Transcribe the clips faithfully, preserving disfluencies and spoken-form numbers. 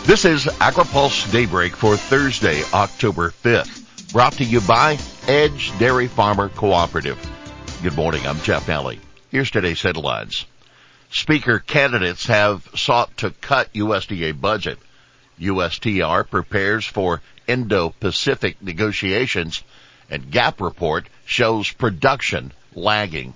This is AgriPulse Daybreak for Thursday, October fifth, brought to you by Edge Dairy Farmer Cooperative. Good morning, I'm Jeff Alley. Here's today's headlines. Speaker candidates have sought to cut U S D A budget. U S T R prepares for Indo-Pacific negotiations, and Gap report shows production lagging.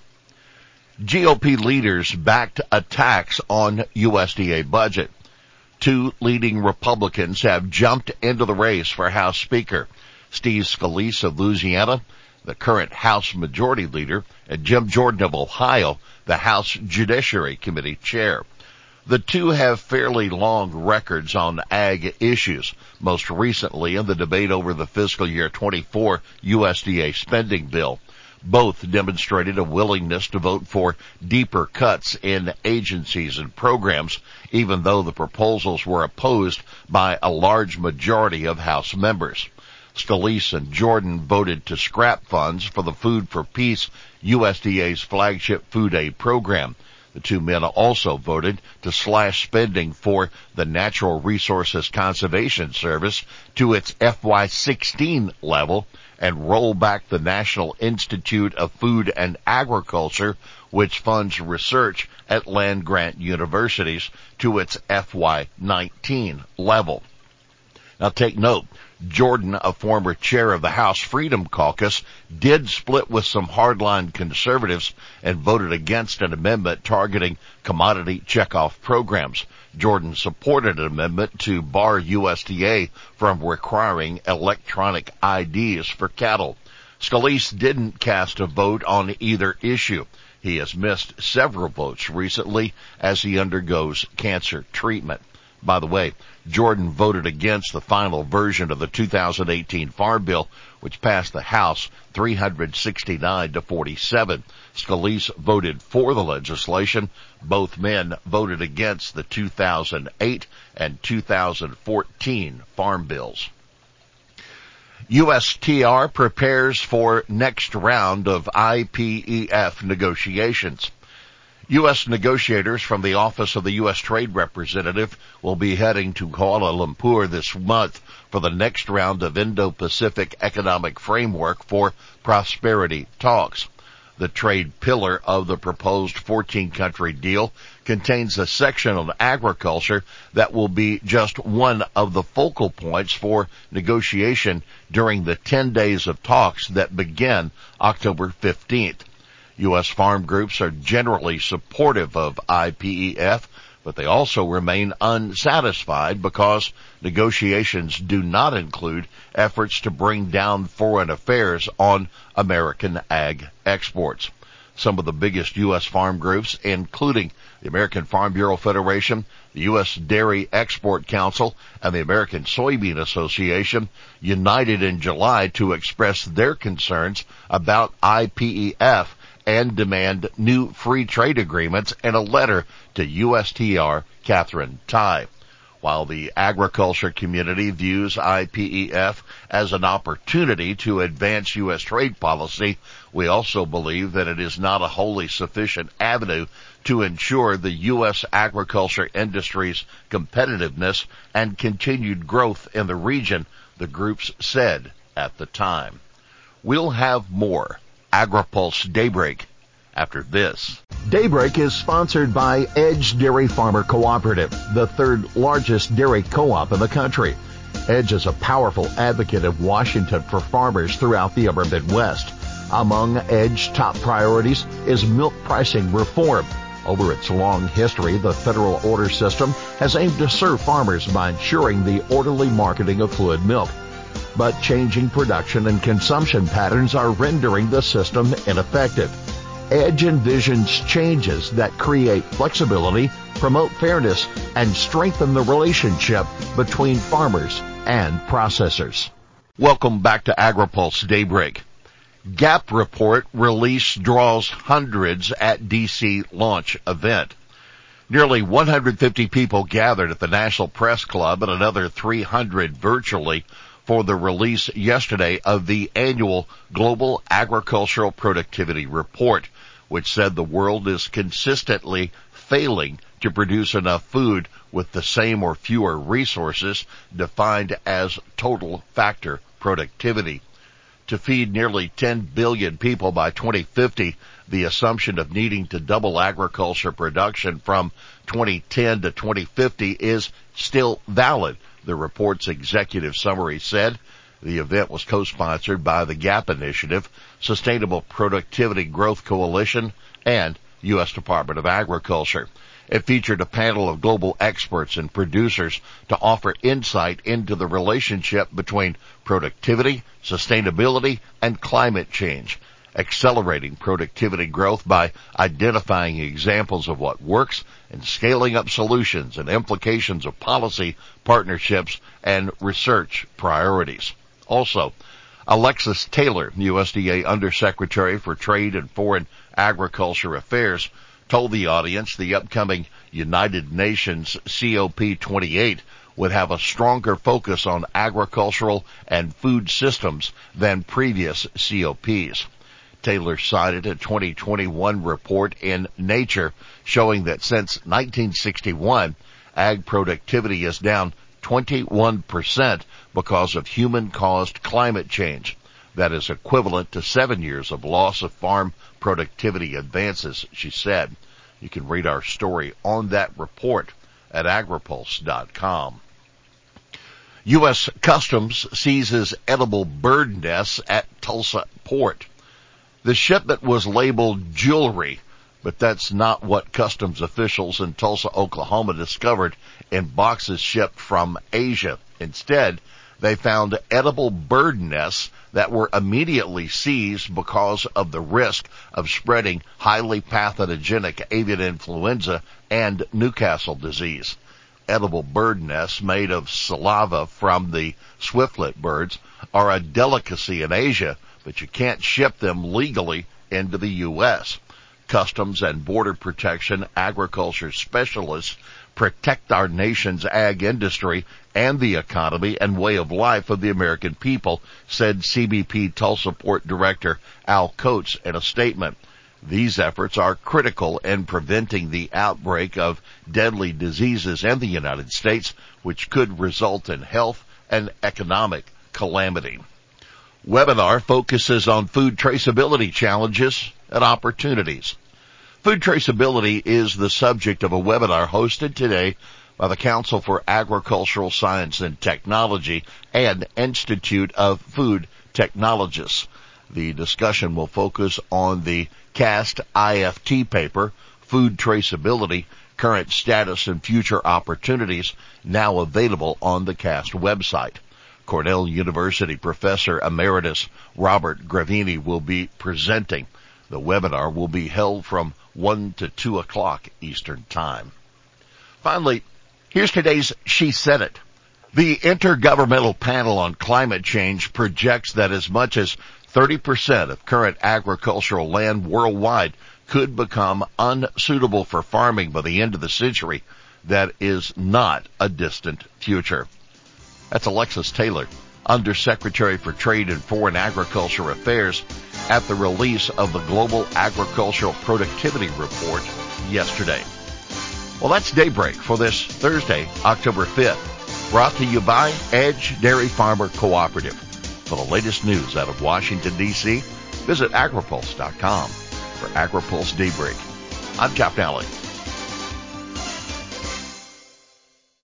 G O P leaders backed attacks on U S D A budget. Two leading Republicans have jumped into the race for House Speaker. Steve Scalise of Louisiana, the current House Majority Leader, and Jim Jordan of Ohio, the House Judiciary Committee Chair. The two have fairly long records on ag issues, most recently in the debate over the fiscal year twenty-four U S D A spending bill. Both demonstrated a willingness to vote for deeper cuts in agencies and programs, even though the proposals were opposed by a large majority of House members. Scalise and Jordan voted to scrap funds for the Food for Peace, U S D A's flagship food aid program. The two men also voted to slash spending for the Natural Resources Conservation Service to its F Y sixteen level and roll back the National Institute of Food and Agriculture, which funds research at land-grant universities, to its F Y nineteen level. Now take note, Jordan, a former chair of the House Freedom Caucus, did split with some hardline conservatives and voted against an amendment targeting commodity checkoff programs. Jordan supported an amendment to bar U S D A from requiring electronic I Ds for cattle. Scalise didn't cast a vote on either issue. He has missed several votes recently as he undergoes cancer treatment. By the way, Jordan voted against the final version of the two thousand eighteen Farm Bill, which passed the House three hundred sixty-nine to forty-seven. Scalise voted for the legislation. Both men voted against the two thousand eight and two thousand fourteen Farm Bills. U S T R prepares for next round of I P E F negotiations. U S negotiators from the Office of the U S Trade Representative will be heading to Kuala Lumpur this month for the next round of Indo-Pacific Economic Framework for Prosperity talks. The trade pillar of the proposed fourteen-country deal contains a section on agriculture that will be just one of the focal points for negotiation during the ten days of talks that begin October fifteenth. U S farm groups are generally supportive of I P E F, but they also remain unsatisfied because negotiations do not include efforts to bring down foreign affairs on American ag exports. Some of the biggest U S farm groups, including the American Farm Bureau Federation, the U S Dairy Export Council, and the American Soybean Association, united in July to express their concerns about I P E F and demand new free trade agreements in a letter to U S T R Catherine Tai. While the agriculture community views I P E F as an opportunity to advance U S trade policy, we also believe that it is not a wholly sufficient avenue to ensure the U S agriculture industry's competitiveness and continued growth in the region, the groups said at the time. We'll have more AgriPulse Daybreak after this. Daybreak is sponsored by Edge Dairy Farmer Cooperative, the third largest dairy co-op in the country. Edge is a powerful advocate of Washington for farmers throughout the upper Midwest. Among Edge's top priorities is milk pricing reform. Over its long history, the federal order system has aimed to serve farmers by ensuring the orderly marketing of fluid milk. But changing production and consumption patterns are rendering the system ineffective. Edge envisions changes that create flexibility, promote fairness, and strengthen the relationship between farmers and processors. Welcome back to AgriPulse Daybreak. Gap report release draws hundreds at D C launch event. Nearly one hundred fifty people gathered at the National Press Club and another three hundred virtually for the release yesterday of the annual Global Agricultural Productivity Report, which said the world is consistently failing to produce enough food with the same or fewer resources, defined as total factor productivity. To feed nearly ten billion people by twenty fifty, the assumption of needing to double agriculture production from twenty ten to twenty fifty is still valid, the report's executive summary said. The event was co-sponsored by the GAP Initiative, Sustainable Productivity Growth Coalition, and U S Department of Agriculture. It featured a panel of global experts and producers to offer insight into the relationship between productivity, sustainability, and climate change, accelerating productivity growth by identifying examples of what works and scaling up solutions and implications of policy, partnerships, and research priorities. Also, Alexis Taylor, U S D A Undersecretary for Trade and Foreign Agriculture Affairs, told the audience the upcoming United Nations C O P twenty-eight would have a stronger focus on agricultural and food systems than previous C O Ps. Taylor cited a twenty twenty-one report in Nature showing that since nineteen sixty-one, ag productivity is down twenty-one percent because of human-caused climate change. That is equivalent to seven years of loss of farm productivity advances, she said. You can read our story on that report at agripulse dot com. U S Customs seizes edible bird nests at Tulsa port. The shipment was labeled jewelry, but that's not what customs officials in Tulsa, Oklahoma discovered in boxes shipped from Asia. Instead, they found edible bird nests that were immediately seized because of the risk of spreading highly pathogenic avian influenza and Newcastle disease. Edible bird nests made of saliva from the swiftlet birds are a delicacy in Asia, but you can't ship them legally into the U S. Customs and Border Protection agriculture specialists protect our nation's ag industry and the economy and way of life of the American people, said C B P Tulsa Port Director Al Coates in a statement. These efforts are critical in preventing the outbreak of deadly diseases in the United States, which could result in health and economic calamity. Webinar focuses on food traceability challenges and opportunities. Food traceability is the subject of a webinar hosted today by the Council for Agricultural Science and Technology and Institute of Food Technologists. The discussion will focus on the CAST I F T paper, Food Traceability, Current Status and Future Opportunities, now available on the CAST website. Cornell University Professor Emeritus Robert Gravini will be presenting. The webinar will be held from one to two o'clock Eastern Time. Finally, here's today's She Said It. The Intergovernmental Panel on Climate Change projects that as much as thirty percent of current agricultural land worldwide could become unsuitable for farming by the end of the century. That is not a distant future. That's Alexis Taylor, Undersecretary for Trade and Foreign Agriculture Affairs, at the release of the Global Agricultural Productivity Report yesterday. Well, that's Daybreak for this Thursday, October fifth, brought to you by Edge Dairy Farmer Cooperative. For the latest news out of Washington, D C, visit agripulse dot com. For AgriPulse Daybreak, I'm Jeff Nally.